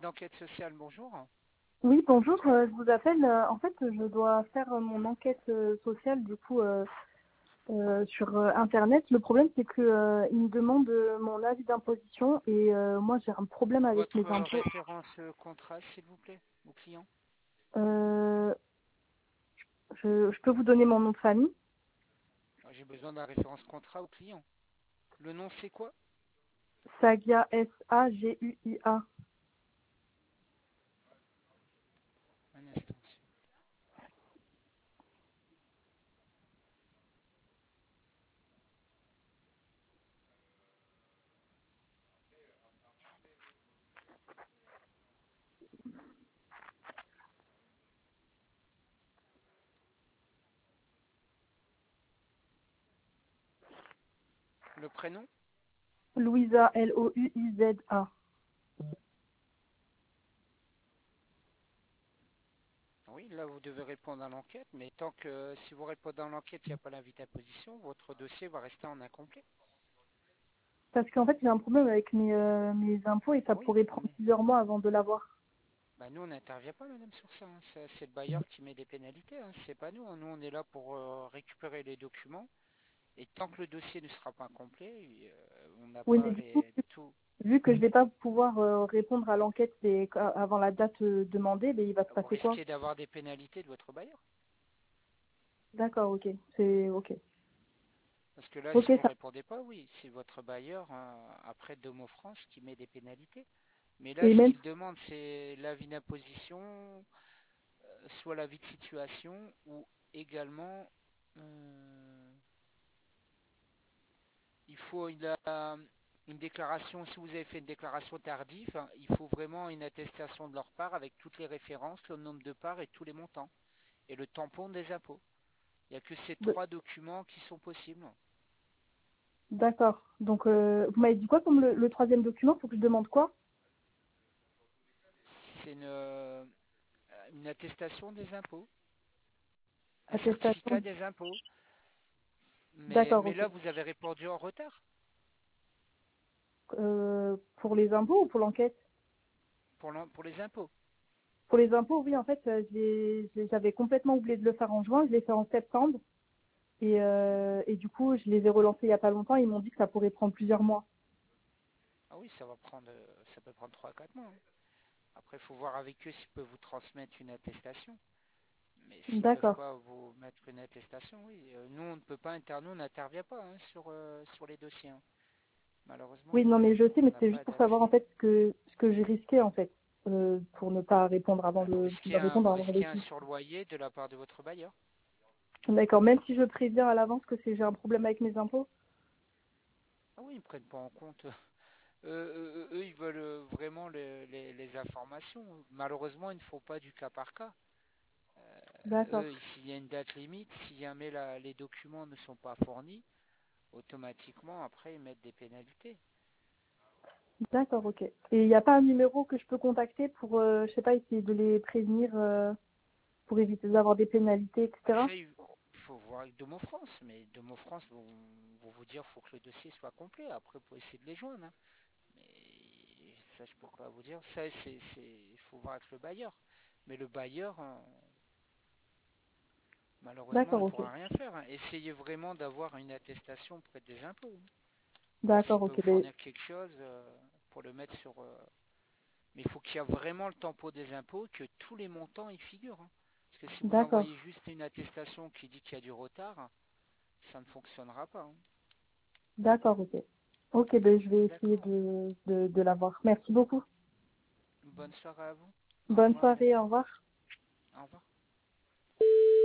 l'enquête sociale, bonjour. Oui, bonjour, je vous appelle. En fait, je dois faire mon enquête sociale du coup sur Internet. Le problème, c'est que il me demande mon avis d'imposition et moi, j'ai un problème avec mes Votre impôts. référence contrat, s'il vous plaît, au client. Euh, je peux vous donner mon nom de famille. J'ai besoin de la référence contrat au client. Le nom, c'est quoi? Sagia, Saguia. Un instant. Le prénom? Louisa, Louiza. Oui, là, vous devez répondre à l'enquête, mais tant que si vous répondez à l'enquête, il n'y a pas l'avis d'imposition, votre dossier va rester en incomplet. Parce qu'en fait, j'ai un problème avec mes impôts et Ah ça oui, pourrait prendre mais plusieurs mois avant de l'avoir. bah, nous, on n'intervient pas, madame, sur ça, hein. C'est le bailleur qui met des pénalités, hein. C'est pas nous, hein. Nous, on est là pour récupérer les documents. Et tant que le dossier ne sera pas complet, on n'a Oui, mais pas du coup, les tout. vu que je vais pas pouvoir répondre à l'enquête avant la date demandée, ben, il va se Vous passer quoi? risquez d'avoir des pénalités de votre bailleur. D'accord, ok. C'est ok. Parce que là, Ok, si vous ça. répondez pas, oui, c'est votre bailleur, après Domo France, qui met des pénalités. Mais là, Et ce même, qu'il demande, c'est l'avis d'imposition, soit l'avis de situation, ou également, il faut une déclaration. Si vous avez fait une déclaration tardive, hein, il faut vraiment une attestation de leur part avec toutes les références, le nombre de parts et tous les montants. Et le tampon des impôts. Il n'y a que ces trois documents qui sont possibles. d'accord. Donc, vous m'avez dit quoi comme le troisième document? Faut que je demande quoi? C'est une attestation des impôts, un certificat Attestation. des impôts. D'accord, Mais ok. là, vous avez répondu en retard Pour les impôts ou pour l'enquête? pour les impôts. Pour les impôts, oui, en fait, j'avais complètement oublié de le faire en juin. Je l'ai fait en septembre. Et du coup, je les ai relancés il y a pas longtemps. Ils m'ont dit que ça pourrait prendre plusieurs mois. Ah oui, ça peut prendre 3 à 4 mois, hein. Après, il faut voir avec eux s'ils peuvent vous transmettre une attestation. Mais s'ils ne peuvent D'accord. pas vous mettre une attestation, oui. Nous, on ne peut pas nous, on n'intervient pas, hein, sur les dossiers, hein. Malheureusement, Oui, non, mais je sais, on mais n'a c'est juste pas pour savoir en d'accès. fait ce que j'ai risqué en fait, pour ne pas répondre avant Bah, de répondre vous avant risquez le un tout. surloyer de la part de votre bailleur. D'accord, même si je préviens à l'avance que j'ai un problème avec mes impôts. Ah oui, ils ne prennent pas en compte. Eux, ils veulent vraiment les informations. Malheureusement, ils ne font pas du cas par cas. D'accord, Eux, s'il y a une date limite, si jamais les documents ne sont pas fournis, automatiquement, après, ils mettent des pénalités. d'accord, ok. Et il n'y a pas un numéro que je peux contacter pour, je sais pas, essayer de les prévenir pour éviter d'avoir des pénalités, Bah, etc. ça, il faut voir avec Domo France, mais Domo France vont vous dire qu'il faut que le dossier soit complet. Après, vous pouvez essayer de les joindre, hein. Mais ça, je peux pas vous dire. Ça, il faut voir avec le bailleur. Mais le bailleur, malheureusement, D'accord, ne ok. pourra rien faire, hein. Essayez vraiment d'avoir une attestation auprès des impôts, hein. Voir s'ils D'accord, ok. peuvent fournir quelque chose pour le mettre sur. Mais il faut qu'il y ait vraiment le tempo des impôts, que tous les montants y figurent, hein. Parce que si vous D'accord, envoyez juste une attestation qui dit qu'il y a du retard, ça ne fonctionnera pas, hein. d'accord, ok. Ok, ben je vais essayer D'accord. de l'avoir. Merci beaucoup. Bonne soirée à vous. Au Bonne revoir, madame. soirée, au revoir. Au revoir.